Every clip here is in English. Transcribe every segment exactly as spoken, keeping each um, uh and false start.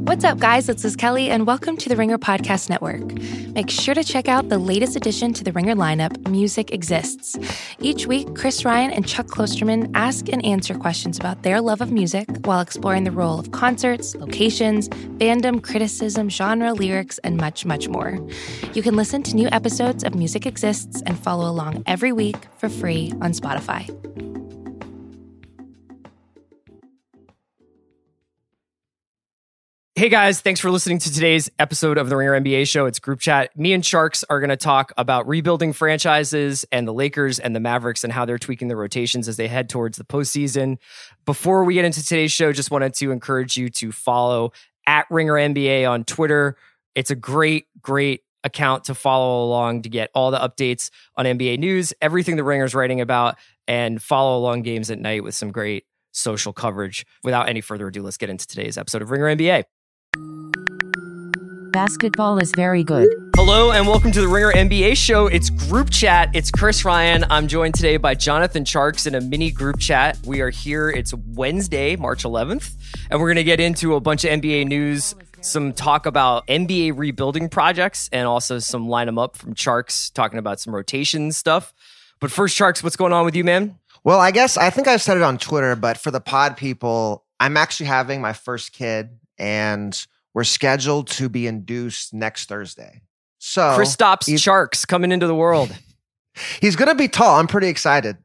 What's up, guys? It's Liz Kelly, and welcome to the Ringer Podcast Network. Make sure to check out the latest addition to the Ringer lineup, Music Exists. Each week, Chris Ryan and Chuck Klosterman ask and answer questions about their love of music while exploring the role of concerts, locations, fandom, criticism, genre, lyrics, and much, much more. You can listen to new episodes of Music Exists and follow along every week for free on Spotify. Hey guys, thanks for listening to today's episode of the Ringer N B A show. It's Group Chat. Me and Sharks are going to talk about rebuilding franchises and the Lakers and the Mavericks and how they're tweaking their rotations as they head towards the postseason. Before we get into today's show, just wanted to encourage you to follow at Ringer N B A on Twitter. It's a great, great account to follow along to get all the updates on N B A news, everything the Ringer's writing about, and follow along games at night with some great social coverage. Without any further ado, let's get into today's episode of Ringer N B A. Basketball is very good. Hello and welcome to the Ringer N B A show. It's Group Chat. It's Chris Ryan. I'm joined today by Jonathan Tjarks in a mini group chat. We are here. It's Wednesday, March eleventh, and we're going to get into a bunch of N B A news, some talk about N B A rebuilding projects, and also some line them up from Tjarks talking about some rotation stuff. But first, Tjarks, what's going on with you, man? Well, I guess I think I said it on Twitter, but for the pod people, I'm actually having my first kid, and we're scheduled to be induced next Thursday. So Kristaps Tjarks coming into the world. He's going to be tall. I'm pretty excited.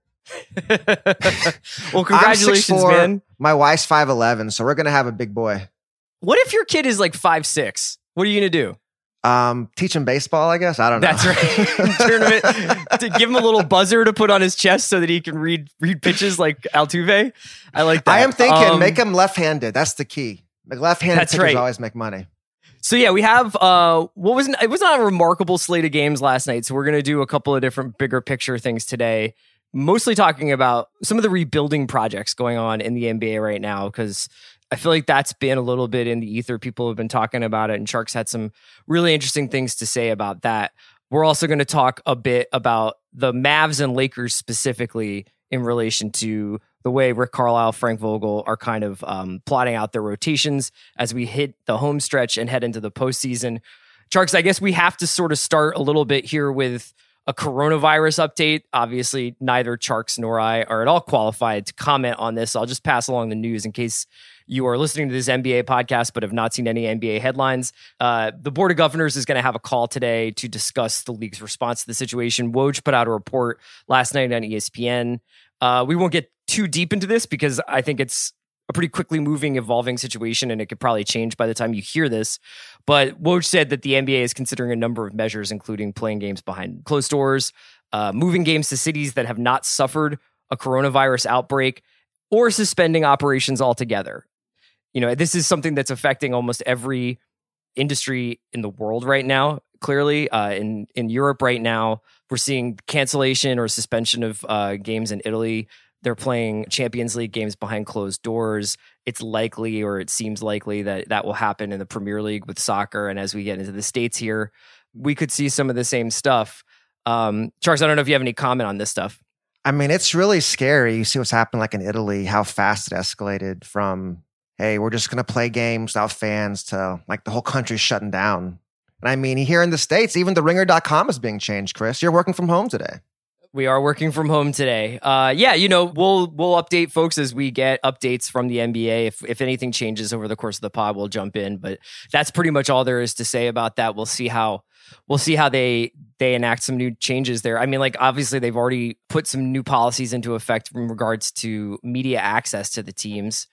Well, congratulations, I'm six foot four, man. My wife's five eleven, so we're going to have a big boy. What if your kid is like five six? What are you going to do? Um, teach him baseball, I guess. I don't know. That's right. Tournament to give him a little buzzer to put on his chest so that he can read read pitches like Altuve. I like that. I am thinking um, make him left-handed. That's the key. Like left-handed That's pitchers right. always make money. So yeah, we have uh, what was it was not a remarkable slate of games last night. So we're gonna do a couple of different bigger picture things today. Mostly talking about some of the rebuilding projects going on in the N B A right now, because I feel like that's been a little bit in the ether. People have been talking about it, and Sharks had some really interesting things to say about that. We're also going to talk a bit about the Mavs and Lakers specifically in relation to the way Rick Carlisle, Frank Vogel are kind of um, plotting out their rotations as we hit the home stretch and head into the postseason. Sharks, I guess we have to sort of start a little bit here with a coronavirus update. Obviously, neither Sharks nor I are at all qualified to comment on this. I'll just pass along the news in case you are listening to this N B A podcast but have not seen any N B A headlines. Uh, the Board of Governors is going to have a call today to discuss the league's response to the situation. Woj put out a report last night on E S P N. Uh, we won't get too deep into this because I think it's a pretty quickly moving, evolving situation, and it could probably change by the time you hear this. But Woj said that the N B A is considering a number of measures, including playing games behind closed doors, uh, moving games to cities that have not suffered a coronavirus outbreak, or suspending operations altogether. You know, this is something that's affecting almost every industry in the world right now. Clearly, uh, in in Europe right now, we're seeing cancellation or suspension of uh, games in Italy. They're playing Champions League games behind closed doors. It's likely, or it seems likely, that that will happen in the Premier League with soccer. And as we get into the States here, we could see some of the same stuff. Um, Charles, I don't know if you have any comment on this stuff. I mean, it's really scary. You see what's happened like in Italy, how fast it escalated from, hey, we're just going to play games without fans to like the whole country's shutting down. And I mean, here in the States, even the ringer dot com is being changed, Chris. You're working from home today. We are working from home today. Uh, yeah, you know, we'll we'll update folks as we get updates from the N B A. If if anything changes over the course of the pod, we'll jump in. But that's pretty much all there is to say about that. We'll see how we'll see how they they enact some new changes there. I mean, like obviously they've already put some new policies into effect in regards to media access to the teams.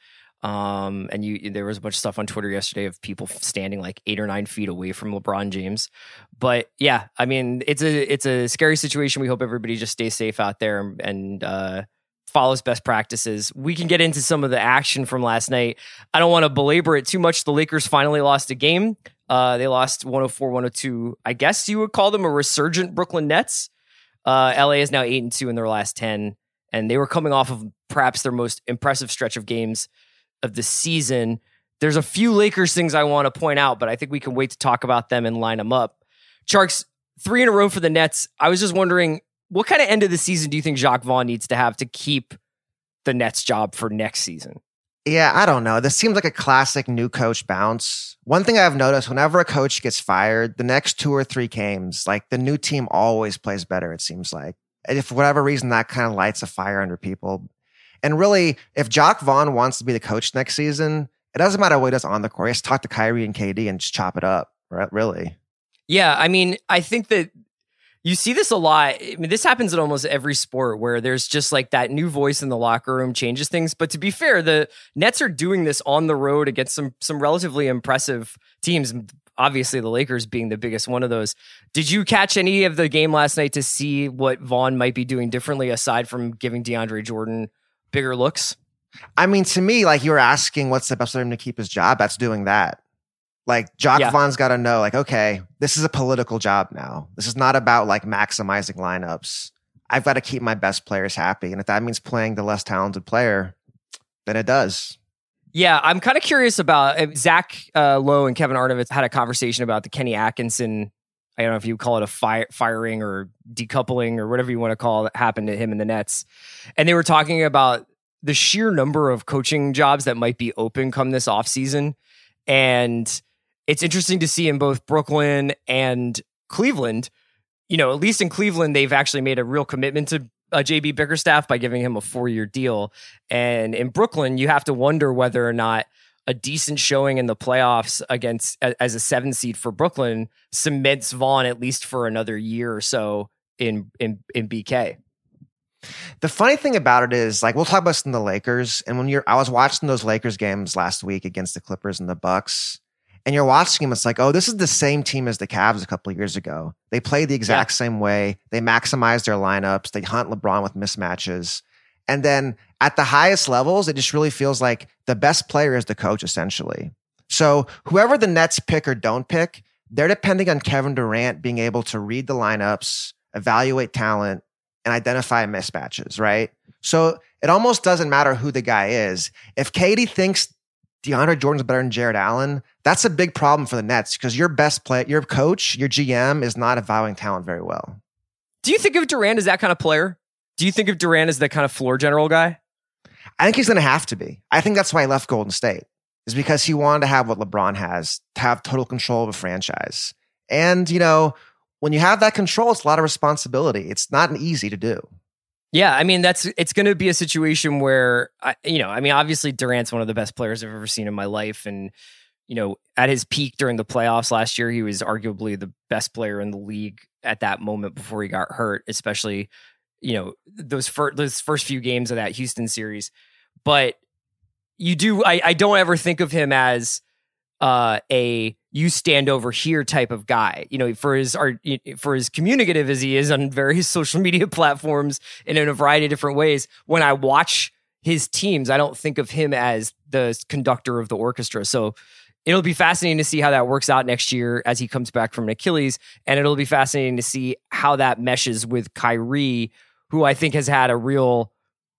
Um, and you, there was a bunch of stuff on Twitter yesterday of people standing like eight or nine feet away from LeBron James. But yeah, I mean, it's a, it's a scary situation. We hope everybody just stays safe out there and, uh, follows best practices. We can get into some of the action from last night. I don't want to belabor it too much. The Lakers finally lost a game. Uh, they lost one oh four one oh two. I guess you would call them a resurgent Brooklyn Nets. Uh, L A is now eight and two in their last ten. And they were coming off of perhaps their most impressive stretch of games of the season. There's a few Lakers things I want to point out, but I think we can wait to talk about them and line them up. Sharks, three in a row for the Nets. I was just wondering, what kind of end of the season do you think Jacques Vaughn needs to have to keep the Nets job for next season? Yeah, I don't know. This seems like a classic new coach bounce. One thing I've noticed, whenever a coach gets fired, the next two or three games, like the new team always plays better, it seems like. And if for whatever reason, that kind of lights a fire under people. And really, if Jacque Vaughn wants to be the coach next season, it doesn't matter what he does on the court. He has to talk to Kyrie and K D and just chop it up, right? Really. Yeah, I mean, I think that you see this a lot. I mean, this happens in almost every sport where there's just like that new voice in the locker room changes things. But to be fair, the Nets are doing this on the road against some some relatively impressive teams. Obviously, the Lakers being the biggest one of those. Did you catch any of the game last night to see what Vaughn might be doing differently aside from giving DeAndre Jordan bigger looks? I mean, to me, like you were asking what's the best way for him to keep his job, that's doing that. Like Jacque Yeah. Vaughn's got to know, like, okay, this is a political job now. This is not about like maximizing lineups. I've got to keep my best players happy. And if that means playing the less talented player, then it does. Yeah, I'm kind of curious about uh, Zach uh, Lowe and Kevin Arnovitz had a conversation about the Kenny Atkinson. I don't know if you call it a fire, firing or decoupling or whatever you want to call it happened to him in the Nets. And they were talking about the sheer number of coaching jobs that might be open come this offseason. And it's interesting to see in both Brooklyn and Cleveland, you know, at least in Cleveland, they've actually made a real commitment to uh, J B Bickerstaff by giving him a four-year deal. And in Brooklyn, you have to wonder whether or not a decent showing in the playoffs against as a seven seed for Brooklyn cements Vaughn at least for another year or so in in in B K. The funny thing about it is, like, we'll talk about this in the Lakers. And when you're, I was watching those Lakers games last week against the Clippers and the Bucks, and you're watching them, it's like, oh, this is the same team as the Cavs a couple of years ago. They play the exact yeah. same way. They maximize their lineups. They hunt LeBron with mismatches. And then at the highest levels, it just really feels like the best player is the coach, essentially. So whoever the Nets pick or don't pick, they're depending on Kevin Durant being able to read the lineups, evaluate talent, and identify mismatches, right? So it almost doesn't matter who the guy is. If K D thinks DeAndre Jordan's better than Jared Allen, that's a big problem for the Nets because your best player, your coach, your G M is not evaluating talent very well. Do you think of Durant as that kind of player? Do you think of Durant as that kind of floor general guy? I think he's going to have to be. I think that's why he left Golden State, is because he wanted to have what LeBron has, to have total control of a franchise. And, you know, when you have that control, it's a lot of responsibility. It's not easy to do. Yeah, I mean, that's it's going to be a situation where, I, you know, I mean, obviously Durant's one of the best players I've ever seen in my life. And, you know, at his peak during the playoffs last year, he was arguably the best player in the league at that moment before he got hurt, especially, you know, those, fir- those first few games of that Houston series. But you do, I, I don't ever think of him as uh, a you stand over here type of guy, you know, for his art, for as communicative as he is on various social media platforms and in a variety of different ways. When I watch his teams, I don't think of him as the conductor of the orchestra. So it'll be fascinating to see how that works out next year as he comes back from an Achilles. And it'll be fascinating to see how that meshes with Kyrie, who I think has had a real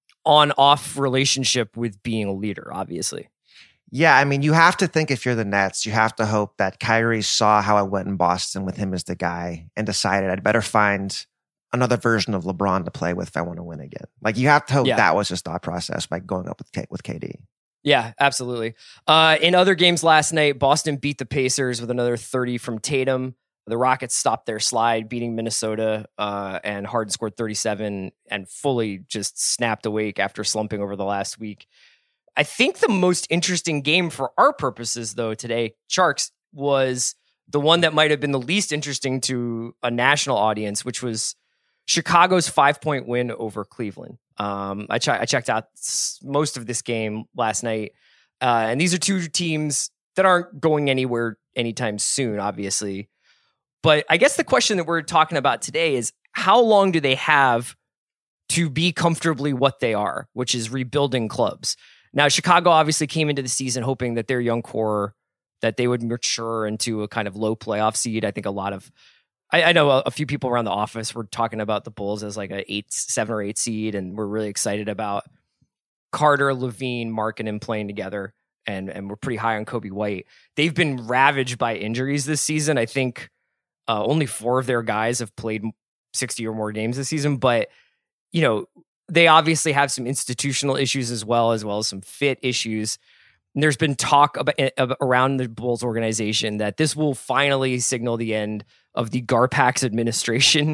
on-off relationship with being a leader, obviously. Yeah, I mean, you have to think if you're the Nets, you have to hope that Kyrie saw how it went in Boston with him as the guy and decided I'd better find another version of LeBron to play with if I want to win again. Like, you have to hope yeah. that was his thought process by going up with K- with K D. Yeah, absolutely. Uh, in other games last night, Boston beat the Pacers with another thirty from Tatum. The Rockets stopped their slide, beating Minnesota, uh, and Harden scored thirty-seven and fully just snapped awake after slumping over the last week. I think the most interesting game for our purposes, though, today, Sharks, was the one that might have been the least interesting to a national audience, which was Chicago's five-point win over Cleveland. Um, I, ch- I checked out most of this game last night, uh, and these are two teams that aren't going anywhere anytime soon, obviously. But I guess the question that we're talking about today is, how long do they have to be comfortably what they are, which is rebuilding clubs? Now, Chicago obviously came into the season hoping that their young core, that they would mature into a kind of low playoff seed. I think a lot of, I, I know a, a few people around the office were talking about the Bulls as like a eight, seven or eight seed, and we're really excited about Carter, Levine, Markkanen playing together, and and we're pretty high on Kobe White. They've been ravaged by injuries this season. I think uh, only four of their guys have played sixty or more games this season, but you know, they obviously have some institutional issues as well, as well as some fit issues. And there's been talk about, about around the Bulls organization that this will finally signal the end of the Garpax administration,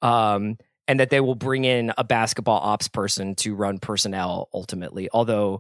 um, and that they will bring in a basketball ops person to run personnel ultimately. Although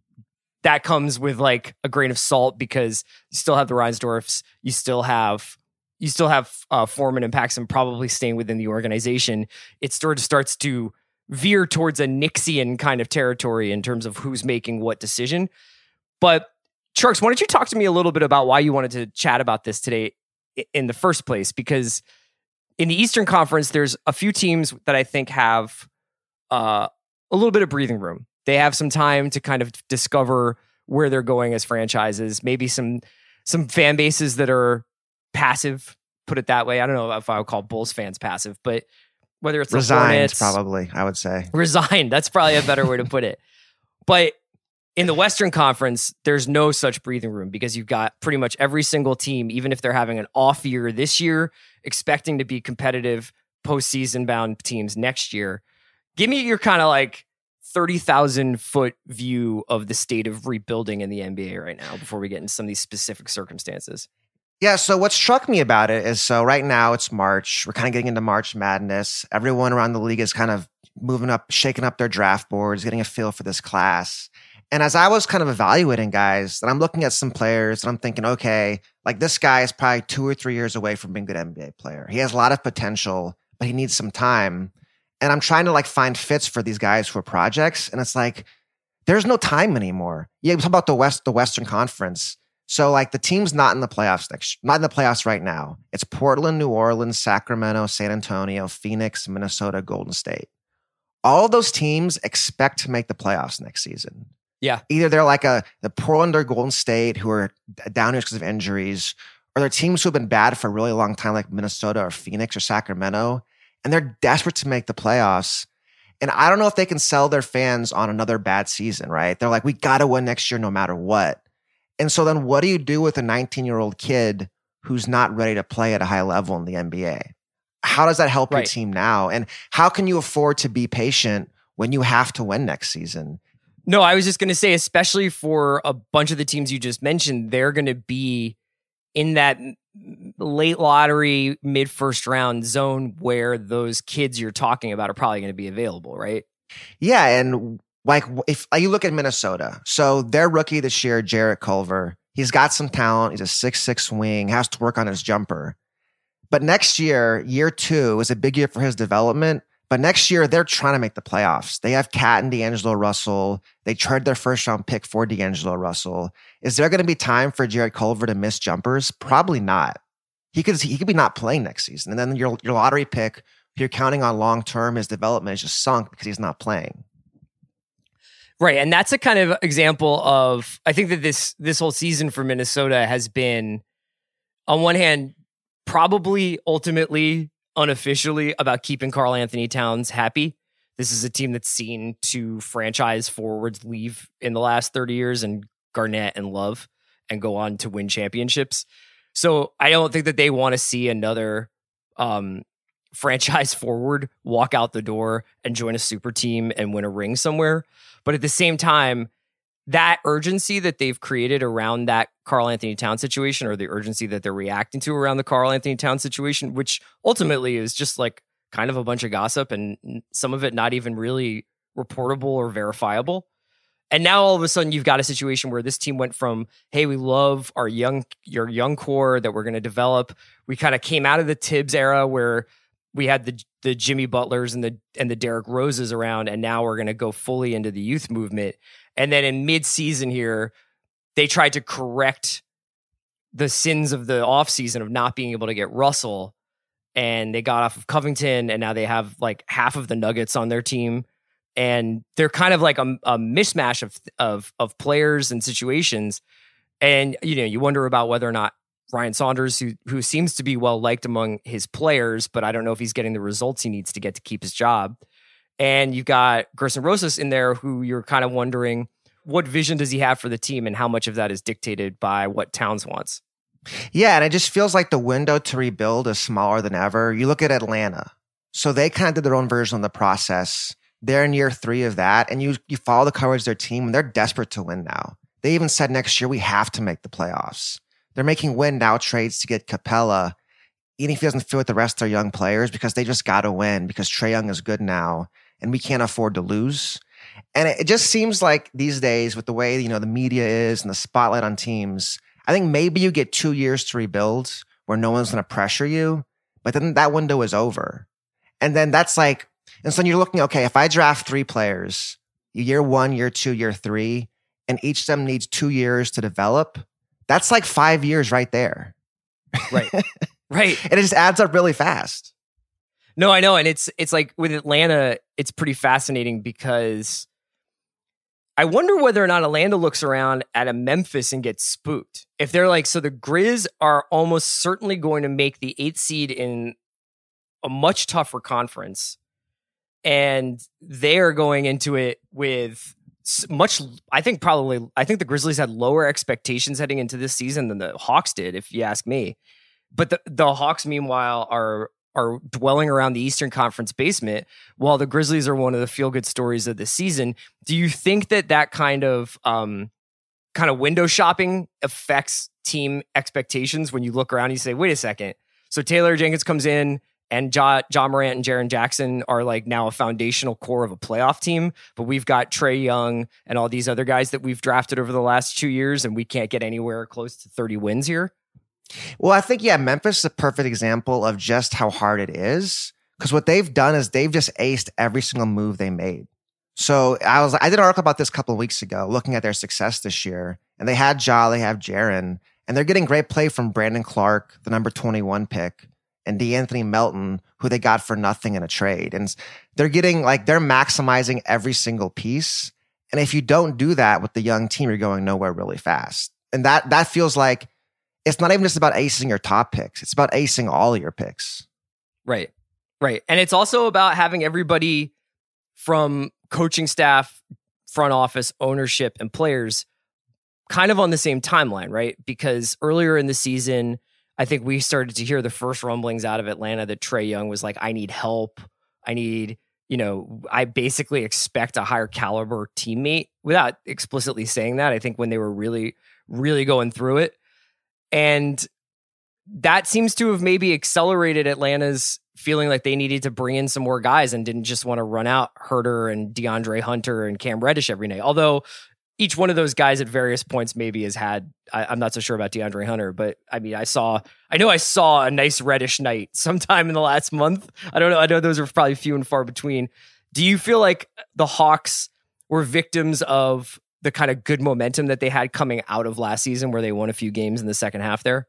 that comes with like a grain of salt because you still have the Reinsdorfs, you still have you still have uh, Foreman and Paxson probably staying within the organization. It sort of starts to veer towards a Nixian kind of territory in terms of who's making what decision. But Charks, why don't you talk to me a little bit about why you wanted to chat about this today in the first place? Because in the Eastern Conference, there's a few teams that I think have uh, a little bit of breathing room. They have some time to kind of discover where they're going as franchises. Maybe some some fan bases that are passive, put it that way. I don't know if I would call Bulls fans passive, but whether it's resigned, the Hornets, probably, I would say. Resigned. That's probably a better way to put it. But in the Western Conference, there's no such breathing room because you've got pretty much every single team, even if they're having an off year this year, expecting to be competitive postseason bound teams next year. Give me your kind of like thirty thousand foot view of the state of rebuilding in the N B A right now before we get into some of these specific circumstances. Yeah, so what struck me about it is, so right now it's March. We're kind of getting into March Madness. Everyone around the league is kind of moving up, shaking up their draft boards, getting a feel for this class. And as I was kind of evaluating guys, and I'm looking at some players and I'm thinking, okay, like this guy is probably two or three years away from being a good N B A player. He has a lot of potential, but he needs some time. And I'm trying to like find fits for these guys for projects. And it's like, there's no time anymore. Yeah, we talk about the West, the Western Conference. So like the team's not in the playoffs next, not in the playoffs right now. It's Portland, New Orleans, Sacramento, San Antonio, Phoenix, Minnesota, Golden State. All of those teams expect to make the playoffs next season. Yeah. Either they're like a the Portland or Golden State who are down here because of injuries, or they're teams who have been bad for a really long time, like Minnesota or Phoenix or Sacramento, and they're desperate to make the playoffs. And I don't know if they can sell their fans on another bad season, right? They're like, we got to win next year no matter what. And so then what do you do with a nineteen-year-old kid who's not ready to play at a high level in the N B A? How does that help right. your team now? And how can you afford to be patient when you have to win next season? No, I was just going to say, especially for a bunch of the teams you just mentioned, they're going to be in that late lottery, mid first round zone where those kids you're talking about are probably going to be available, right? Yeah. And like if you look at Minnesota, so their rookie this year, Jarrett Culver, he's got some talent. He's a six six wing, has to work on his jumper. But next year, year two, is a big year for his development. But next year, they're trying to make the playoffs. They have Cat and D'Angelo Russell. They traded their first round pick for D'Angelo Russell. Is there going to be time for Jarrett Culver to miss jumpers? Probably not. He could he could be not playing next season. And then your, your lottery pick, who you're counting on long term, his development is just sunk because he's not playing. Right. And that's a kind of example of, I think that this this whole season for Minnesota has been, on one hand, probably ultimately unofficially about keeping Karl Anthony Towns happy. This is a team that's seen two franchise forwards leave in the last thirty years, and Garnett and Love, and go on to win championships. So I don't think that they want to see another um, franchise forward walk out the door and join a super team and win a ring somewhere. But at the same time, that urgency that they've created around that Karl Anthony Towns situation, or the urgency that they're reacting to around the Karl Anthony Towns situation, which ultimately is just like kind of a bunch of gossip and some of it not even really reportable or verifiable. And now all of a sudden you've got a situation where this team went from, hey, we love our young, your young core that we're going to develop. We kind of came out of the Tibbs era where we had the the Jimmy Butlers and the and the Derrick Roses around, and now we're going to go fully into the youth movement. And then in mid-season here, they tried to correct the sins of the offseason of not being able to get Russell, and they got off of Covington, and now they have like half of the Nuggets on their team, and they're kind of like a, a mismatch of of of players and situations. And you know, you wonder about whether or not Ryan Saunders, who who seems to be well liked among his players, but I don't know if he's getting the results he needs to get to keep his job. And you've got Gerson Rosas in there, who you're kind of wondering what vision does he have for the team, and how much of that is dictated by what Towns wants. Yeah, and it just feels like the window to rebuild is smaller than ever. You look at Atlanta. So they kind of did their own version of the process. they're in year three of that, and you you follow the coverage of their team, and they're desperate to win now. They even said next year we have to make the playoffs. They're making win now trades to get Capella, even if he doesn't fit with the rest of their young players, because they just got to win because Trae Young is good now, and we can't afford to lose. And it, it just seems like these days, with the way you know the media is and the spotlight on teams, I think maybe you get two years to rebuild where no one's going to pressure you, but then that window is over. And then that's like, and so you're looking, okay, if I draft three players, year one, year two, year three, and each of them needs two years to develop, that's like five years right there. Right. Right. And it just adds up really fast. No, I know. And it's it's like with Atlanta, it's pretty fascinating because I wonder whether or not Atlanta looks around at a Memphis and gets spooked. If they're like, so the Grizz are almost certainly going to make the eighth seed in a much tougher conference. And they are going into it with much, I think probably, I think the Grizzlies had lower expectations heading into this season than the Hawks did, if you ask me. But the, the Hawks, meanwhile, are are dwelling around the Eastern Conference basement, while the Grizzlies are one of the feel-good stories of the season. Do you think that that kind of um, kind of window shopping affects team expectations when you look around and you say, wait a second, so Taylor Jenkins comes in and Ja, Ja Morant and Jaren Jackson are like now a foundational core of a playoff team, but we've got Trae Young and all these other guys that we've drafted over the last two years and we can't get anywhere close to thirty wins here? Well, I think, yeah, Memphis is a perfect example of just how hard it is, because what they've done is they've just aced every single move they made. So I was, I did an article about this a couple of weeks ago, looking at their success this year, and they had Ja, they have Jaren, and they're getting great play from Brandon Clark, the number twenty-one pick, and DeAnthony Melton, who they got for nothing in a trade. And they're getting, like, they're maximizing every single piece. And if you don't do that with the young team, you're going nowhere really fast. And that that feels like, it's not even just about acing your top picks. It's about acing all of your picks. Right. Right. And it's also about having everybody from coaching staff, front office, ownership, and players kind of on the same timeline, right? Because earlier in the season, I think we started to hear the first rumblings out of Atlanta that Trae Young was like, I need help. I need, you know, I basically expect a higher caliber teammate, without explicitly saying that. I think when they were really, really going through it. And that seems to have maybe accelerated Atlanta's feeling like they needed to bring in some more guys and didn't just want to run out Herter and DeAndre Hunter and Cam Reddish every night. Although each one of those guys at various points maybe has had, I, I'm not so sure about DeAndre Hunter, but I mean, I saw, I know I saw a nice Reddish night sometime in the last month. I don't know. I know those are probably few and far between. Do you feel like the Hawks were victims of the kind of good momentum that they had coming out of last season, where they won a few games in the second half there?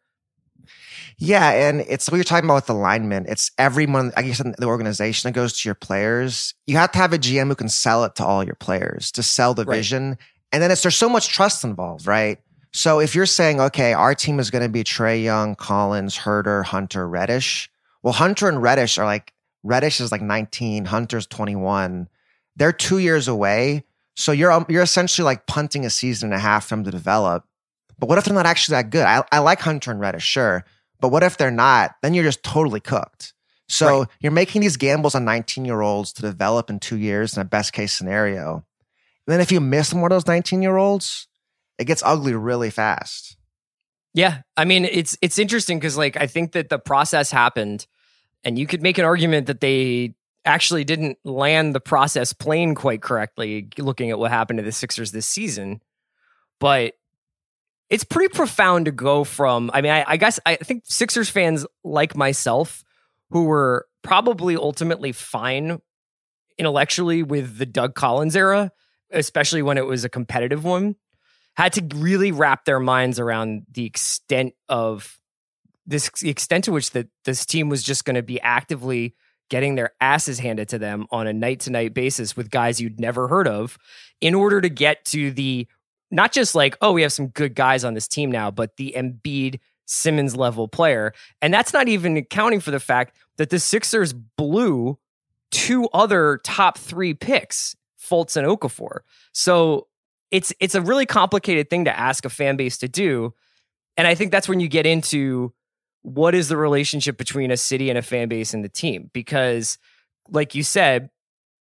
Yeah, and it's what you're talking about with the linemen. It's everyone, I guess, in the organization that goes to your players. You have to have a G M who can sell it to all your players, to sell the Right. vision. And then it's there's so much trust involved, right? So if you're saying, okay, our team is going to be Trae Young, Collins, Herter, Hunter, Reddish. Well, Hunter and Reddish are like, Reddish is like nineteen, Hunter's twenty-one. They're two years away. So you're um, you're essentially like punting a season and a half for them to develop. But what if they're not actually that good? I, I like Hunter and Reddish, sure. But what if they're not? Then you're just totally cooked. So right. You're making these gambles on nineteen-year-olds to develop in two years in a best-case scenario. And then if you miss one of those nineteen-year-olds, it gets ugly really fast. Yeah. I mean, it's it's interesting because, like, I think that the process happened, and you could make an argument that they actually didn't land the process plane quite correctly, looking at what happened to the Sixers this season. But it's pretty profound to go from, I mean, I, I guess I think Sixers fans like myself, who were probably ultimately fine intellectually with the Doug Collins era, especially when it was a competitive one, had to really wrap their minds around the extent of this, the extent to which that this team was just going to be actively getting their asses handed to them on a night-to-night basis with guys you'd never heard of, in order to get to the, not just like, oh, we have some good guys on this team now, but the Embiid, Simmons level player. And that's not even accounting for the fact that the Sixers blew two other top three picks, Fultz and Okafor. So it's it's a really complicated thing to ask a fan base to do. And I think that's when you get into what is the relationship between a city and a fan base and the team? Because, like you said,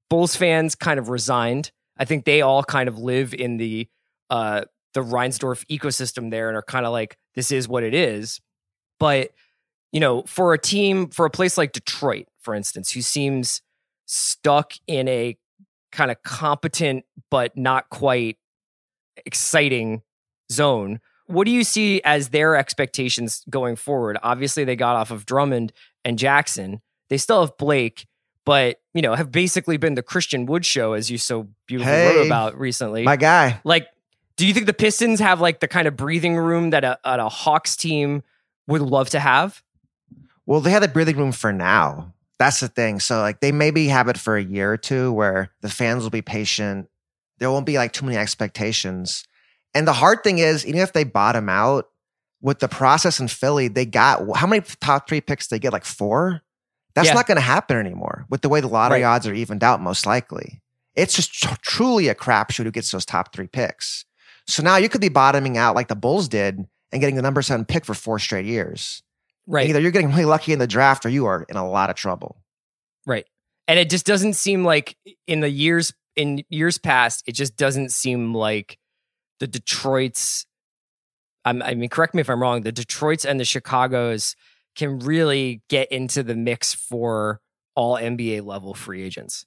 Bulls fans kind of resigned. I think they all kind of live in the uh, the Reinsdorf ecosystem there and are kind of like, this is what it is. But, you know, for a team, for a place like Detroit, for instance, who seems stuck in a kind of competent but not quite exciting zone, what do you see as their expectations going forward? Obviously, they got off of Drummond and Jackson. They still have Blake, but, you know, have basically been the Christian Wood show, as you so beautifully Hey, wrote about recently. My guy. Like, do you think the Pistons have like the kind of breathing room that a, a Hawks team would love to have? Well, they have the breathing room for now. That's the thing. So like they maybe have it for a year or two where the fans will be patient. There won't be like too many expectations. And the hard thing is, even if they bottom out with the process in Philly, they got how many top three picks they get? Like four? That's Yeah. not going to happen anymore with the way the lottery Right. odds are evened out, most likely. It's just tr- truly a crapshoot who gets those top three picks. So now you could be bottoming out like the Bulls did and getting the number seven pick for four straight years. Right. Either you're getting really lucky in the draft or you are in a lot of trouble. Right. And it just doesn't seem like in the years in years past, it just doesn't seem like the Detroits, I'm, I mean, correct me if I'm wrong, the Detroits and the Chicagos can really get into the mix for all N B A level free agents.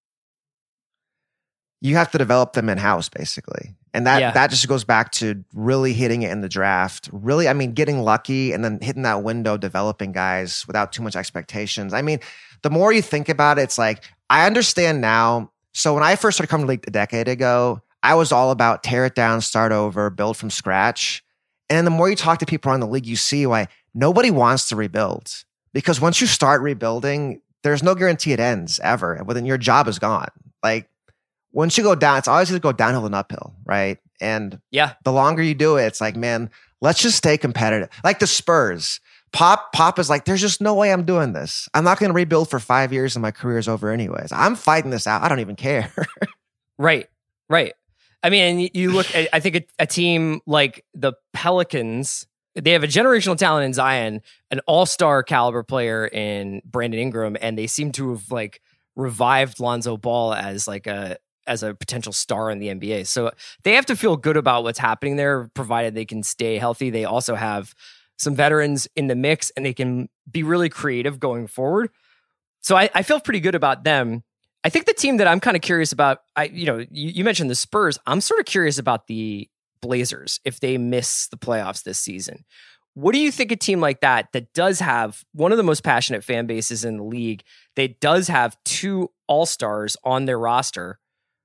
You have to develop them in-house, basically. And that, Yeah. that just goes back to really hitting it in the draft. Really, I mean, getting lucky and then hitting that window, developing guys without too much expectations. I mean, the more you think about it, it's like, I understand now. So when I first started coming to the league a decade ago, I was all about tear it down, start over, build from scratch. And the more you talk to people around the league, you see why nobody wants to rebuild. Because once you start rebuilding, there's no guarantee it ends ever. And then your job is gone. Like, once you go down, it's always going to go downhill and uphill, right? And Yeah. the longer you do it, it's like, man, let's just stay competitive. Like the Spurs. Pop, Pop is like, there's just no way I'm doing this. I'm not going to rebuild for five years and my career is over anyways. I'm fighting this out. I don't even care. Right. Right. I mean, you look at, I think a, a team like the Pelicans, they have a generational talent in Zion, an all-star caliber player in Brandon Ingram, and they seem to have like revived Lonzo Ball as like a as a potential star in the N B A. So they have to feel good about what's happening there, provided they can stay healthy. They also have some veterans in the mix and they can be really creative going forward. So I, I feel pretty good about them. I think the team that I'm kind of curious about, I you know, you, you mentioned the Spurs. I'm sort of curious about the Blazers if they miss the playoffs this season. What do you think a team like that, that does have one of the most passionate fan bases in the league, that does have two all-stars on their roster,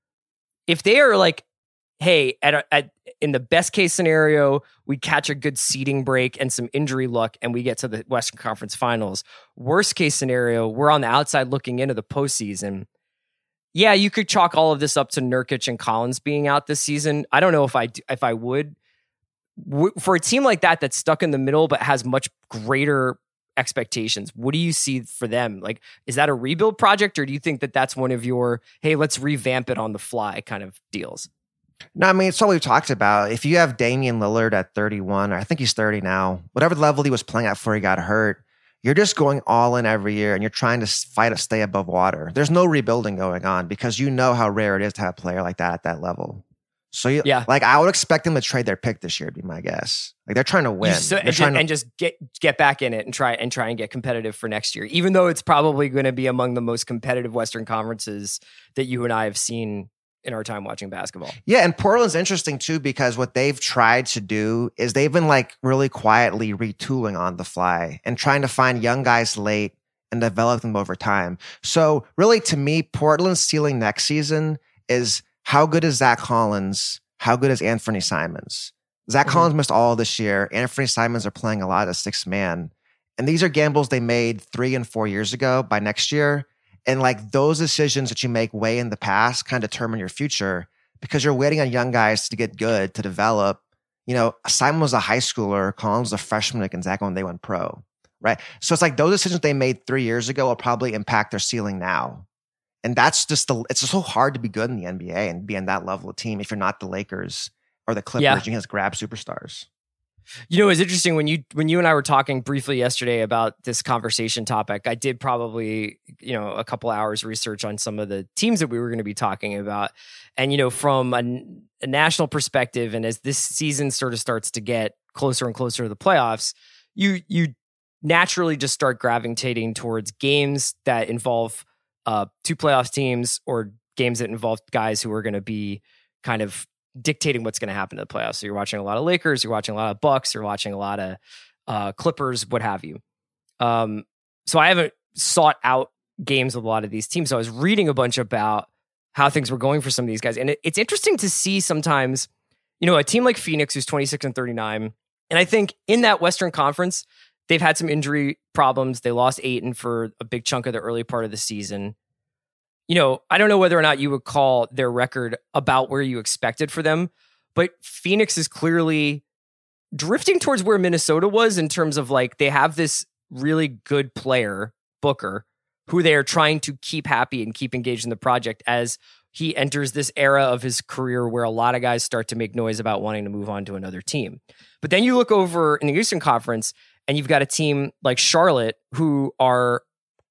if they are like, hey, at, a, at in the best case scenario, we catch a good seeding break and some injury luck and we get to the Western Conference Finals. Worst case scenario, we're on the outside looking into the postseason. Yeah, you could chalk all of this up to Nurkic and Collins being out this season. I don't know if I if I would. For a team like that that's stuck in the middle but has much greater expectations, what do you see for them? Like, is that a rebuild project, or do you think that that's one of your, hey, let's revamp it on the fly kind of deals? No, I mean, it's all we've talked about. If you have Damian Lillard at thirty-one, or I think he's thirty now, whatever level he was playing at before he got hurt, you're just going all in every year and you're trying to fight to stay above water. There's no rebuilding going on because you know how rare it is to have a player like that at that level. So, you, yeah, like I would expect them to trade their pick this year, would be my guess. Like they're trying to win. So, they're and, trying and to, just get get back in it and try and try and get competitive for next year, even though it's probably going to be among the most competitive Western conferences that you and I have seen in our time watching basketball. Yeah, and Portland's interesting too because what they've tried to do is they've been like really quietly retooling on the fly and trying to find young guys late and develop them over time. So really, to me, Portland's ceiling next season is how good is Zach Collins? How good is Anthony Simons? Zach mm-hmm. Collins missed all this year. Anthony Simons are playing a lot as sixth man. And these are gambles they made three and four years ago by next year. And like those decisions that you make way in the past kind of determine your future because you're waiting on young guys to get good, to develop. You know, Simon was a high schooler. Collins was a freshman at Gonzaga when they went pro, right? So it's like those decisions they made three years ago will probably impact their ceiling now. And that's just the, it's so hard to be good in the N B A and be in that level of team if you're not the Lakers or the Clippers. Yeah. You can just grab superstars. You know, it's interesting when you when you and I were talking briefly yesterday about this conversation topic. I did probably, you know, a couple hours research on some of the teams that we were going to be talking about. And, you know, from a, a national perspective, and as this season sort of starts to get closer and closer to the playoffs, you you naturally just start gravitating towards games that involve uh, two playoffs teams, or games that involve guys who are going to be kind of dictating what's going to happen to the playoffs. So you're watching a lot of Lakers, you're watching a lot of Bucks, you're watching a lot of uh, Clippers, what have you. Um, so I haven't sought out games with a lot of these teams. So I was reading a bunch about how things were going for some of these guys. And it, it's interesting to see sometimes, you know, a team like Phoenix, who's twenty-six and thirty-nine. And I think in that Western Conference, they've had some injury problems. They lost Ayton for a big chunk of the early part of the season. You know, I don't know whether or not you would call their record about where you expected for them, but Phoenix is clearly drifting towards where Minnesota was in terms of like, they have this really good player, Booker, who they are trying to keep happy and keep engaged in the project as he enters this era of his career where a lot of guys start to make noise about wanting to move on to another team. But then you look over in the Eastern Conference and you've got a team like Charlotte who are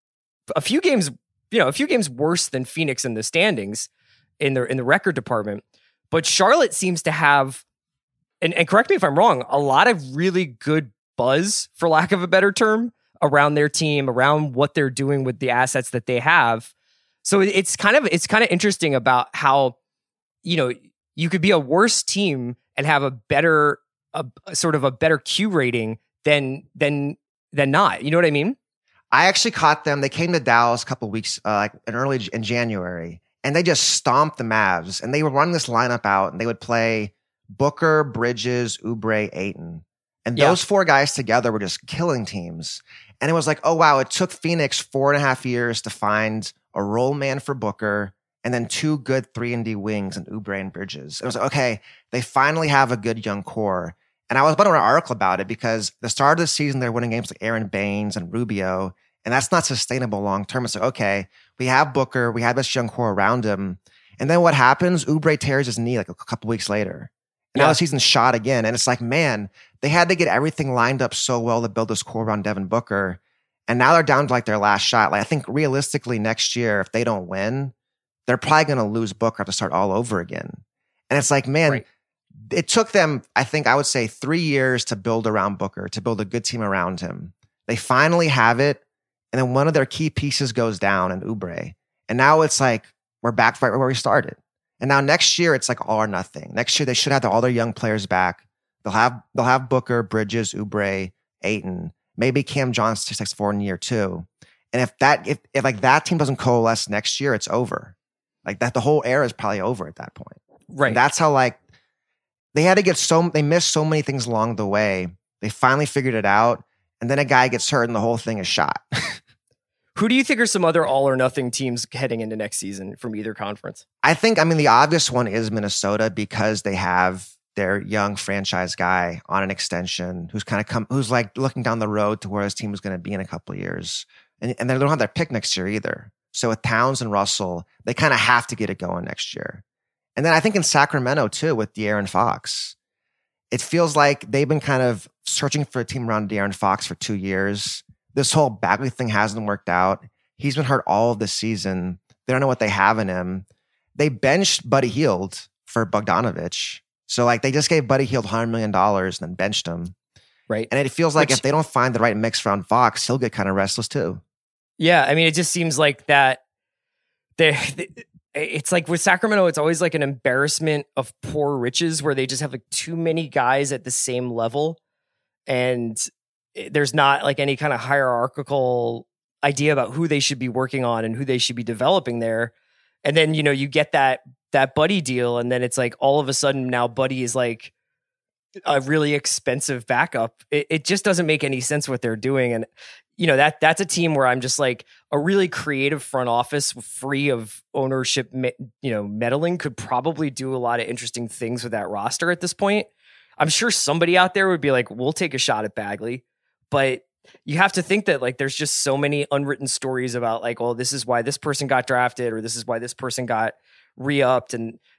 a few games you know, a few games worse than Phoenix in the standings in the in the record department. But Charlotte seems to have, and, and correct me if I'm wrong, a lot of really good buzz, for lack of a better term, around their team, around what they're doing with the assets that they have. So it's kind of it's kind of interesting about how, you know, you could be a worse team and have a better, a, a sort of a better Q rating than than than not. You know what I mean? I actually caught them. They came to Dallas a couple of weeks, uh, like in early in January, and they just stomped the Mavs. And they would run this lineup out, and they would play Booker, Bridges, Oubre, Ayton, and yeah. those four guys together were just killing teams. And it was like, oh wow, it took Phoenix four and a half years to find a role man for Booker, and then two good three and D wings, and Oubre and Bridges. It was like, okay, they finally have a good young core. And I was about to write an article about it because the start of the season, they're winning games like Aaron Baines and Rubio, and that's not sustainable long term. It's like, okay, we have Booker, we have this young core around him. And then what happens? Oubre tears his knee like a couple weeks later. And yeah. now the season's shot again. And it's like, man, they had to get everything lined up so well to build this core around Devin Booker. And now they're down to like their last shot. Like I think realistically next year, if they don't win, they're probably going to lose Booker, have to start all over again. And it's like, man, right. It took them, I think I would say three years to build around Booker, to build a good team around him. They finally have it. And then one of their key pieces goes down in Oubre. And now it's like, we're back right where we started. And now next year, it's like all or nothing. Next year, they should have all their young players back. They'll have, they'll have Booker, Bridges, Oubre, Ayton, maybe Cam Johnson takes four in year two. And if that, if, if like that team doesn't coalesce next year, it's over. Like that, the whole era is probably over at that point. Right. And that's how like, they had to get so, they missed so many things along the way. They finally figured it out. And then a guy gets hurt and the whole thing is shot. Who do you think are some other all or nothing teams heading into next season from either conference? I think, I mean, the obvious one is Minnesota because they have their young franchise guy on an extension who's kind of come, who's like looking down the road to where his team is going to be in a couple of years. And, and they don't have their pick next year either. So with Towns and Russell, they kind of have to get it going next year. And then I think in Sacramento too, with De'Aaron Fox, it feels like they've been kind of searching for a team around De'Aaron Fox for two years. This whole Bagley thing hasn't worked out. He's been hurt all of this season. They don't know what they have in him. They benched Buddy Hield for Bogdanovich. So like they just gave Buddy Hield one hundred million dollars and then benched him. Right. And it feels like Which, if they don't find the right mix around Fox, he'll get kind of restless too. Yeah. I mean, it just seems like that they it's like with Sacramento, it's always like an embarrassment of poor riches where they just have like too many guys at the same level. And there's not like any kind of hierarchical idea about who they should be working on and who they should be developing there. And then, you know, you get that, that Buddy deal. And then it's like, all of a sudden now Buddy is like a really expensive backup. It, it just doesn't make any sense what they're doing. And, you know, that that's a team where I'm just like a really creative front office free of ownership, you know, meddling could probably do a lot of interesting things with that roster at this point. I'm sure somebody out there would be like, we'll take a shot at Bagley, but you have to think that like, there's just so many unwritten stories about like, well, this is why this person got drafted or this is why this person got re-upped. And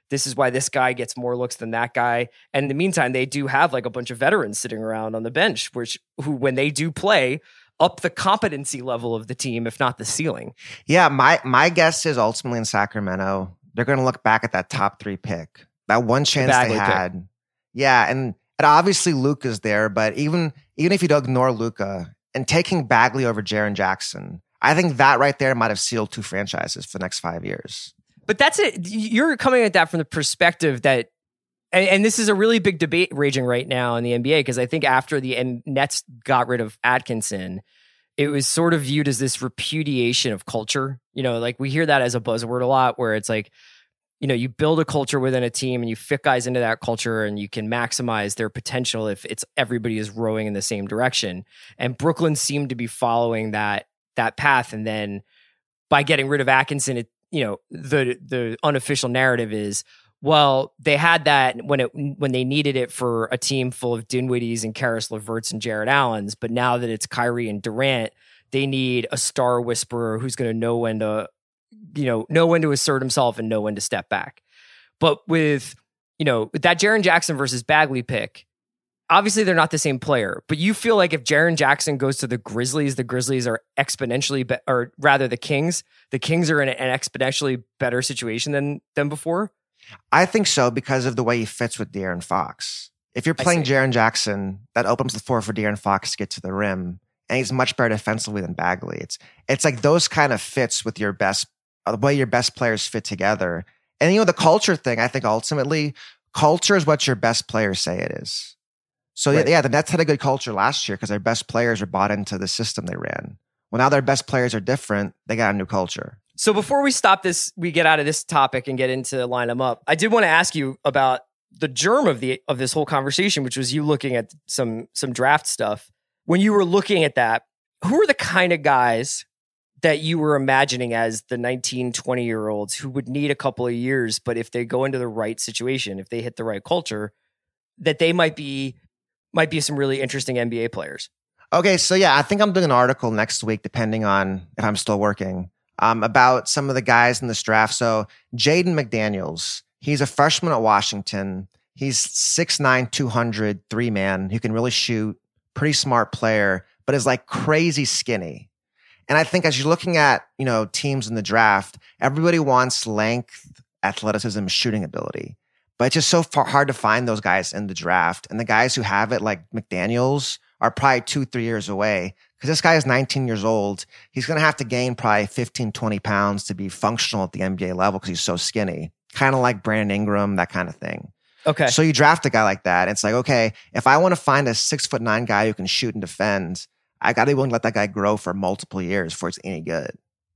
this is why this guy gets more looks than that guy. And in the meantime, they do have like a bunch of veterans sitting around on the bench, which who, when they do play, up the competency level of the team, if not the ceiling. Yeah, my my guess is ultimately in Sacramento, they're going to look back at that top three pick, that one chance The they Bagley had. pick. Yeah, and, and obviously Luka's there, but even even if you don't ignore Luka and taking Bagley over Jaren Jackson, I think that right there might have sealed two franchises for the next five years. But that's it. You're coming at that from the perspective that, and, and this is a really big debate raging right now in the N B A, because I think after the Nets got rid of Atkinson, it was sort of viewed as this repudiation of culture. You know, like we hear that as a buzzword a lot, where it's like, you know, you build a culture within a team and you fit guys into that culture and you can maximize their potential if it's everybody is rowing in the same direction. And Brooklyn seemed to be following that that path. And then by getting rid of Atkinson, it, you know, the the unofficial narrative is, well, they had that when it when they needed it for a team full of Dinwiddies and Karis LeVerts and Jared Allens. But now that it's Kyrie and Durant, they need a star whisperer who's going to know when to, you know, know when to assert himself and know when to step back. But with, you know, with that Jaren Jackson versus Bagley pick, obviously they're not the same player, but you feel like if Jaren Jackson goes to the Grizzlies, the Grizzlies are exponentially, be- or rather the Kings, the Kings are in an exponentially better situation than than before. I think so because of the way he fits with De'Aaron Fox. If you're playing Jaren Jackson, that opens the floor for De'Aaron Fox to get to the rim, and he's much better defensively than Bagley. It's it's like those kind of fits with your best, the way your best players fit together. And you know, the culture thing, I think ultimately, culture is what your best players say it is. So right. yeah, the Nets had a good culture last year because their best players were bought into the system they ran. Well, now their best players are different. They got a new culture. So before we stop this, we get out of this topic and get into line them up. I did want to ask you about the germ of the of this whole conversation, which was you looking at some some draft stuff. When you were looking at that, who are the kind of guys that you were imagining as the nineteen, twenty year olds who would need a couple of years, but if they go into the right situation, if they hit the right culture, that they might be might be some really interesting N B A players? Okay, so yeah, I think I'm doing an article next week, depending on if I'm still working, um, about some of the guys in this draft. So Jaden McDaniels, he's a freshman at Washington. He's six nine, two hundred, three man. He can really shoot, pretty smart player, but is like crazy skinny. And I think as you're looking at, you know, teams in the draft, everybody wants length, athleticism, shooting ability. But it's just so far hard to find those guys in the draft. And the guys who have it, like McDaniels, are probably two, three years away. Because this guy is nineteen years old. He's going to have to gain probably fifteen, twenty pounds to be functional at the N B A level because he's so skinny. Kind of like Brandon Ingram, that kind of thing. Okay. So you draft a guy like that. It's like, okay, if I want to find a six foot nine guy who can shoot and defend, I got to be willing to let that guy grow for multiple years before it's any good.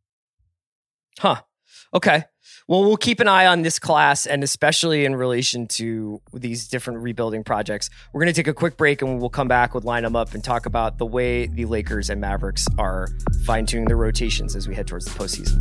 Huh. Okay. Well, we'll keep an eye on this class, and especially in relation to these different rebuilding projects. We're going to take a quick break, and we'll come back with Line Them Up and talk about the way the Lakers and Mavericks are fine-tuning their rotations as we head towards the postseason.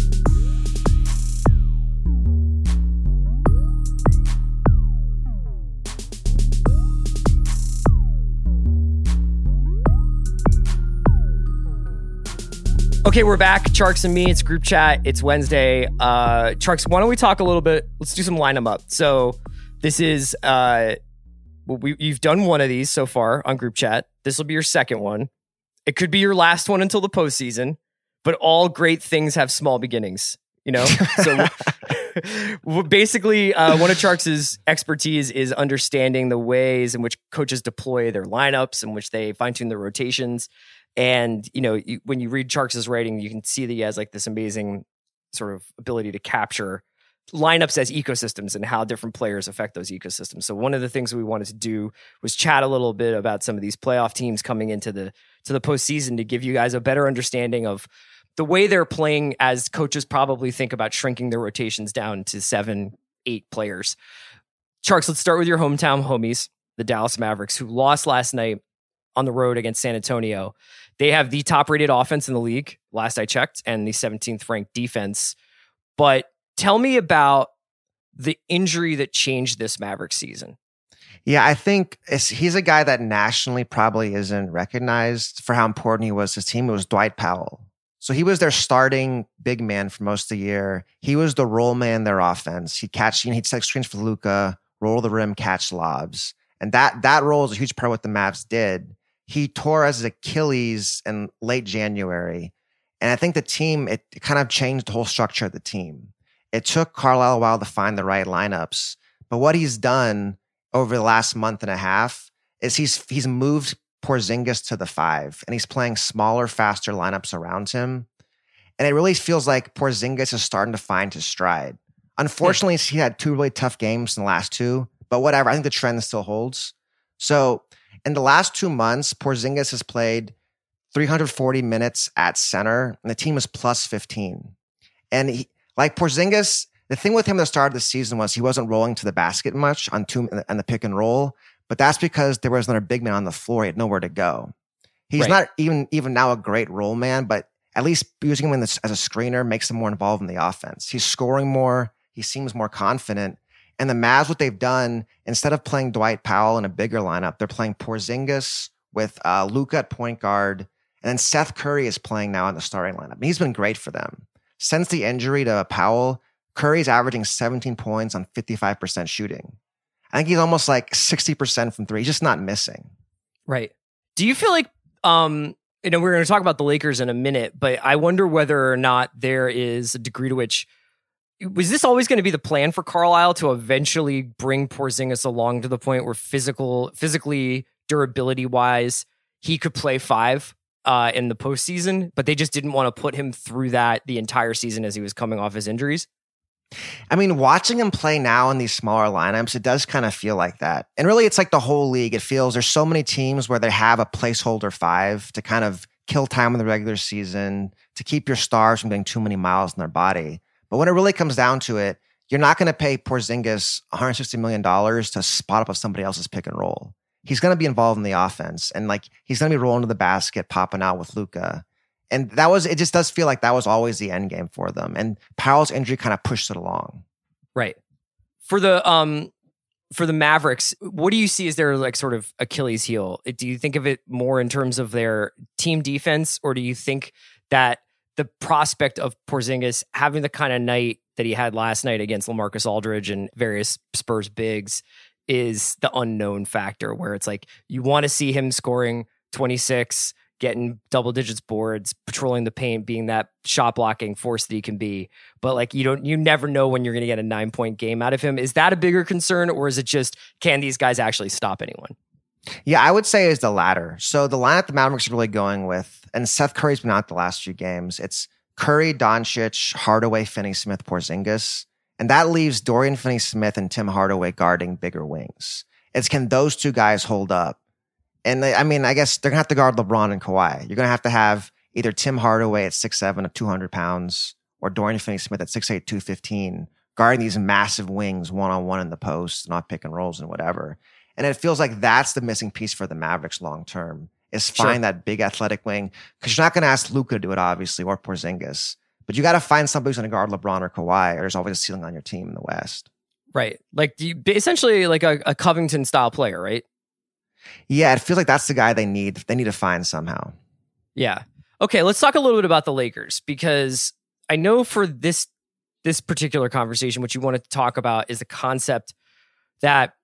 Okay, we're back. Charks and me. It's group chat. It's Wednesday. Uh, Charks, why don't we talk a little bit? Let's do some line them up. So this is, uh, we, you've done one of these so far on group chat. This will be your second one. It could be your last one until the postseason, but all great things have small beginnings, you know? So basically, uh, one of Charks' expertise is understanding the ways in which coaches deploy their lineups, in which they fine tune their rotations. And, you know, you, when you read Charks' writing, you can see that he has like this amazing sort of ability to capture lineups as ecosystems and how different players affect those ecosystems. So one of the things we wanted to do was chat a little bit about some of these playoff teams coming into the to the postseason to give you guys a better understanding of the way they're playing, as coaches probably think about shrinking their rotations down to seven, eight players. Charks, let's start with your hometown homies, the Dallas Mavericks, who lost last night on the road against San Antonio. They have the top rated offense in the league, last I checked, and the seventeenth ranked defense. But tell me about the injury that changed this Mavericks season. Yeah, I think it's, he's a guy that nationally probably isn't recognized for how important he was to his team. It was Dwight Powell. So he was their starting big man for most of the year. He was the roll man in their offense. He'd catch, you know, he'd set screens for Luka, roll the rim, catch lobs. And that that role is a huge part of what the Mavs did. He tore his Achilles in late January. And I think the team, it, it kind of changed the whole structure of the team. It took Carlisle a while to find the right lineups. But what he's done over the last month and a half is he's he's moved Porzingis to the five, and he's playing smaller, faster lineups around him. And it really feels like Porzingis is starting to find his stride. Unfortunately, he had two really tough games in the last two, but whatever. I think the trend still holds. So in the last two months, Porzingis has played three hundred forty minutes at center, and the team is plus fifteen. And he, like Porzingis, the thing with him at the start of the season was he wasn't rolling to the basket much on two and the pick and roll, but that's because there was another big man on the floor. He had nowhere to go. He's right. not even even now a great roll man, but at least using him in this, as a screener makes him more involved in the offense. He's scoring more. He seems more confident. And the Mavs, what they've done, instead of playing Dwight Powell in a bigger lineup, they're playing Porzingis with uh, Luka at point guard. And then Seth Curry is playing now in the starting lineup. And he's been great for them. Since the injury to Powell, Curry's averaging seventeen points on fifty-five percent shooting. I think he's almost like sixty percent from three. He's just not missing. Right. Do you feel like, um, you know, we're going to talk about the Lakers in a minute, but I wonder whether or not there is a degree to which, was this always going to be the plan for Carlisle to eventually bring Porzingis along to the point where physical, physically, durability wise, he could play five uh, in the postseason, but they just didn't want to put him through that the entire season as he was coming off his injuries? I mean, watching him play now in these smaller lineups, it does kind of feel like that. And really, it's like the whole league. It feels there's so many teams where they have a placeholder five to kind of kill time in the regular season, to keep your stars from getting too many miles in their body. But when it really comes down to it, you're not going to pay Porzingis one hundred sixty million dollars to spot up with somebody else's pick and roll. He's going to be involved in the offense. And like, he's going to be rolling to the basket, popping out with Luka. And that was, it just does feel like that was always the end game for them. And Powell's injury kind of pushed it along. Right. For the, um, for the Mavericks, what do you see as their like sort of Achilles heel? Do you think of it more in terms of their team defense, or do you think that the prospect of Porzingis having the kind of night that he had last night against LaMarcus Aldridge and various Spurs bigs is the unknown factor, where it's like you want to see him scoring twenty-six, getting double digits boards, patrolling the paint, being that shot blocking force that he can be. But like, you don't, you never know when you're going to get a nine point game out of him. Is that a bigger concern, or is it just, can these guys actually stop anyone? Yeah, I would say is the latter. So the lineup the Mavericks are really going with, and Seth Curry's been out the last few games. It's Curry, Doncic, Hardaway, Finney-Smith, Porzingis. And that leaves Dorian Finney-Smith and Tim Hardaway guarding bigger wings. It's, can those two guys hold up? And they, I mean, I guess they're going to have to guard LeBron and Kawhi. You're going to have to have either Tim Hardaway at six seven at two hundred pounds or Dorian Finney-Smith at six eight, two fifteen, guarding these massive wings one-on-one in the post, not pick and rolls and whatever. And it feels like that's the missing piece for the Mavericks long-term, is find sure. that big athletic wing. Because you're not going to ask Luka to do it, obviously, or Porzingis. But you got to find somebody who's going to guard LeBron or Kawhi, or there's always a ceiling on your team in the West. Right. Like, you, essentially like a, a Covington-style player, right? Yeah, it feels like that's the guy they need. They need to find somehow. Yeah. Okay, let's talk a little bit about the Lakers, because I know for this this particular conversation, what you wanted to talk about is the concept that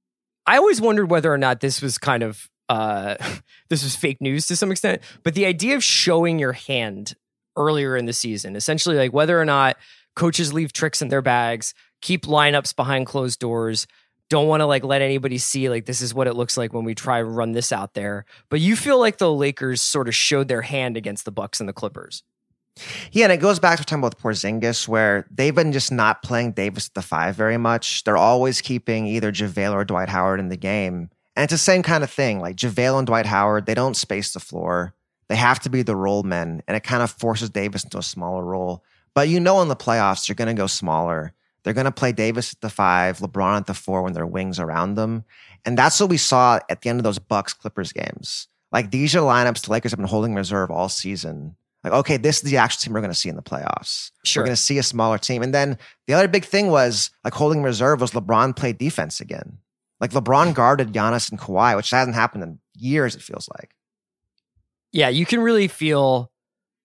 I always wondered whether or not this was kind of uh, this was fake news to some extent, but the idea of showing your hand earlier in the season, essentially like whether or not coaches leave tricks in their bags, keep lineups behind closed doors, don't want to like let anybody see like this is what it looks like when we try to run this out there. But you feel like the Lakers sort of showed their hand against the Bucks and the Clippers. Yeah, and it goes back to talking about Porzingis, where they've been just not playing Davis at the five very much. They're always keeping either JaVale or Dwight Howard in the game. And it's the same kind of thing. Like JaVale and Dwight Howard, they don't space the floor. They have to be the role men, and it kind of forces Davis into a smaller role. But you know in the playoffs, you're going to go smaller. They're going to play Davis at the five, LeBron at the four when there are wings around them. And that's what we saw at the end of those Bucks-Clippers games. Like, these are lineups the Lakers have been holding reserve all season. Like, okay, this is the actual team we're going to see in the playoffs. Sure. We're going to see a smaller team. And then the other big thing was, like, holding reserve was LeBron played defense again. Like, LeBron guarded Giannis and Kawhi, which hasn't happened in years, it feels like. Yeah, you can really feel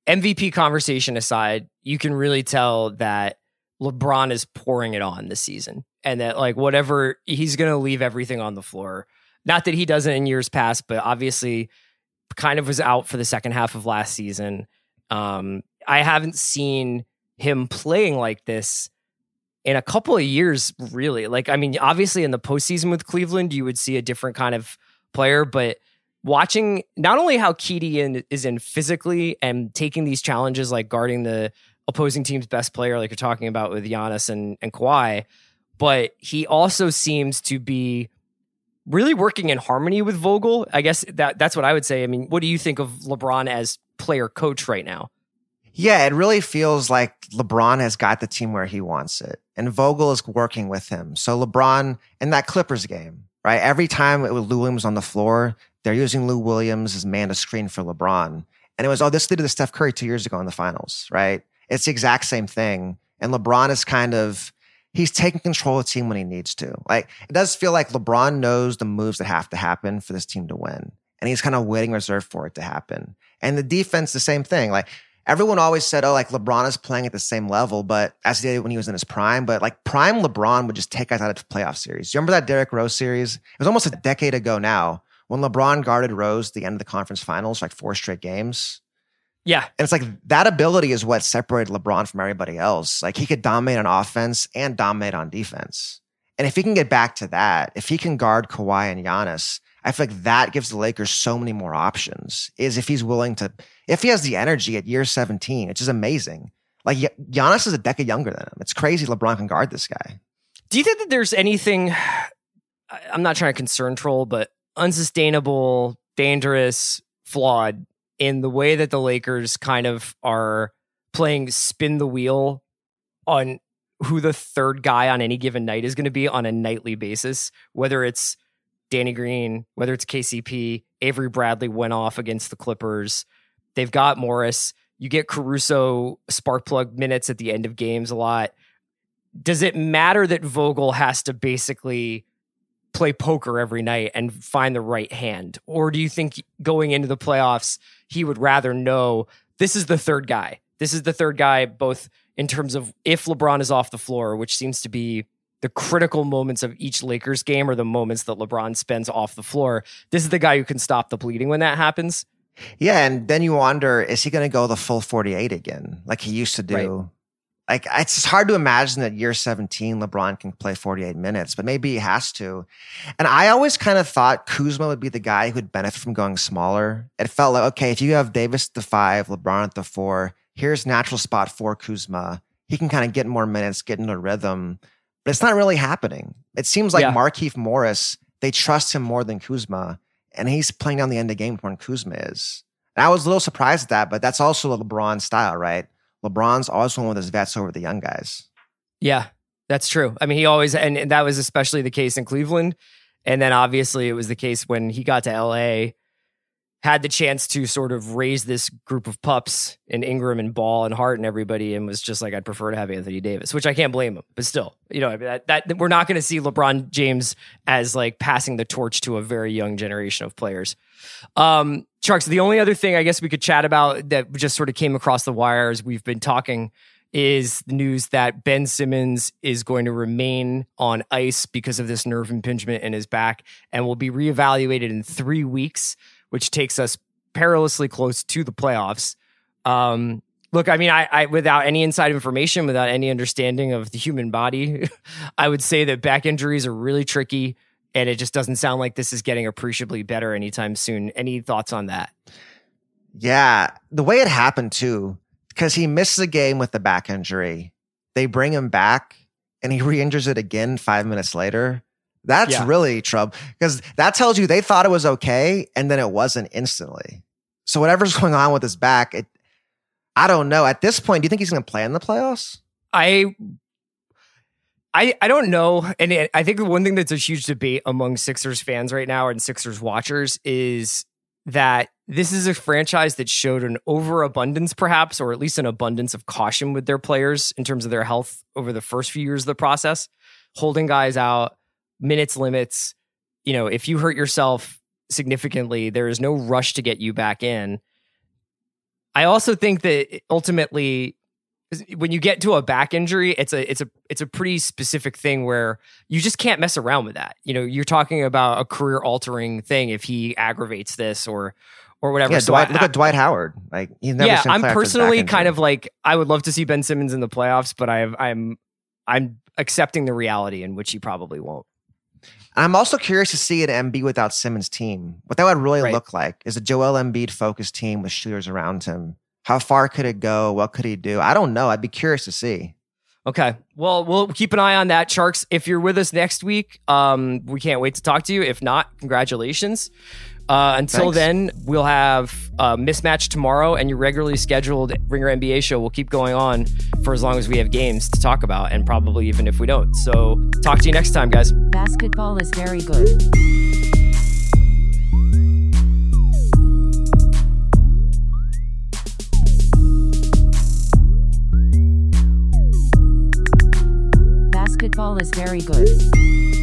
M V P conversation aside, you can really tell that LeBron is pouring it on this season, and that like whatever, he's going to leave everything on the floor. Not that he doesn't in years past, but obviously kind of was out for the second half of last season. Um, I haven't seen him playing like this in a couple of years, really. Like, I mean, obviously in the postseason with Cleveland, you would see a different kind of player, but watching not only how Keedy in, is in physically and taking these challenges, like guarding the opposing team's best player, like you're talking about with Giannis and, and Kawhi, but he also seems to be really working in harmony with Vogel. I guess that that's what I would say. I mean, what do you think of LeBron as player coach right now? Yeah, it really feels like LeBron has got the team where he wants it, and Vogel is working with him. So LeBron in that Clippers game, right? Every time it was Lou Williams on the floor, they're using Lou Williams as man to screen for LeBron. And it was, oh, this did to Steph Curry two years ago in the finals, right? It's the exact same thing. And LeBron is kind of, he's taking control of the team when he needs to. Like, it does feel like LeBron knows the moves that have to happen for this team to win. And he's kind of waiting reserved for it to happen. And the defense, the same thing. Like, everyone always said, oh, like LeBron is playing at the same level, but as he did when he was in his prime. But like prime LeBron would just take guys out of the playoff series. You remember that Derrick Rose series? It was almost a decade ago now when LeBron guarded Rose at the end of the conference finals for like four straight games. Yeah. And it's like that ability is what separated LeBron from everybody else. Like he could dominate on offense and dominate on defense. And if he can get back to that, if he can guard Kawhi and Giannis, I feel like that gives the Lakers so many more options, is if he's willing to, if he has the energy at year seventeen, which is amazing. Like Giannis is a decade younger than him. It's crazy LeBron can guard this guy. Do you think that there's anything, I'm not trying to concern troll, but unsustainable, dangerous, flawed in the way that the Lakers kind of are playing spin the wheel on who the third guy on any given night is going to be on a nightly basis, whether it's Danny Green, whether it's K C P, Avery Bradley went off against the Clippers. They've got Morris. You get Caruso spark plug minutes at the end of games a lot. Does it matter that Vogel has to basically play poker every night and find the right hand? Or do you think going into the playoffs, he would rather know this is the third guy? This is the third guy, both in terms of if LeBron is off the floor, which seems to be the critical moments of each Lakers game are the moments that LeBron spends off the floor. This is the guy who can stop the bleeding when that happens. Yeah, and then you wonder, is he going to go the full forty-eight again, like he used to do? Right. Like, it's just hard to imagine that year seventeen, LeBron can play forty-eight minutes, but maybe he has to. And I always kind of thought Kuzma would be the guy who would benefit from going smaller. It felt like, okay, if you have Davis at the five, LeBron at the four, here's natural spot for Kuzma. He can kind of get more minutes, get into a rhythm. But it's not really happening. It seems like yeah. Markieff Morris, they trust him more than Kuzma, and he's playing down the end of the game more than Kuzma is. And I was a little surprised at that, but that's also a LeBron style, right? LeBron's always one with his vets over the young guys. Yeah, that's true. I mean, he always, and, and that was especially the case in Cleveland. And then obviously it was the case when he got to L A, had the chance to sort of raise this group of pups in Ingram and Ball and Hart and everybody, and was just like, I'd prefer to have Anthony Davis, which I can't blame him, but still, you know, that, that we're not going to see LeBron James as like passing the torch to a very young generation of players. Um, Sharks, the only other thing I guess we could chat about that just sort of came across the wire as we've been talking is the news that Ben Simmons is going to remain on ice because of this nerve impingement in his back and will be reevaluated in three weeks, which takes us perilously close to the playoffs. Um, look, I mean, I, I without any inside information, without any understanding of the human body, I would say that back injuries are really tricky, and it just doesn't sound like this is getting appreciably better anytime soon. Any thoughts on that? Yeah, the way it happened too, because he misses a game with the back injury. They bring him back, and he re-injures it again five minutes later. That's yeah. really trouble, because that tells you they thought it was okay, and then it wasn't instantly. So whatever's going on with his back, it, I don't know. At this point, do you think he's going to play in the playoffs? I, I, I don't know. And it, I think the one thing that's a huge debate among Sixers fans right now and Sixers watchers is that this is a franchise that showed an overabundance, perhaps, or at least an abundance of caution with their players in terms of their health over the first few years of the process, holding guys out, minutes limits. You know, if you hurt yourself significantly, there is no rush to get you back in. I also think that ultimately, when you get to a back injury, it's a it's a it's a pretty specific thing where you just can't mess around with that. You know, you're talking about a career altering thing if he aggravates this or or whatever. Yeah, so Dwight, I, look at Dwight Howard. Like he's never. Yeah, seen I'm play after his back personally injury. kind of like I would love to see Ben Simmons in the playoffs, but I I'm I'm accepting the reality in which he probably won't. I'm also curious to see an Embiid without Simmons team. What that would really Right. look like is a Joel Embiid focused team with shooters around him. How far could it go? What could he do? I don't know. I'd be curious to see. Okay. Well, we'll keep an eye on that, Sharks. If you're with us next week, um, we can't wait to talk to you. If not, congratulations. Uh, until Thanks. then, we'll have uh, Mismatch tomorrow, and your regularly scheduled Ringer N B A show will keep going on for as long as we have games to talk about, and probably even if we don't. So talk to you next time, guys. Basketball is very good. Basketball is very good.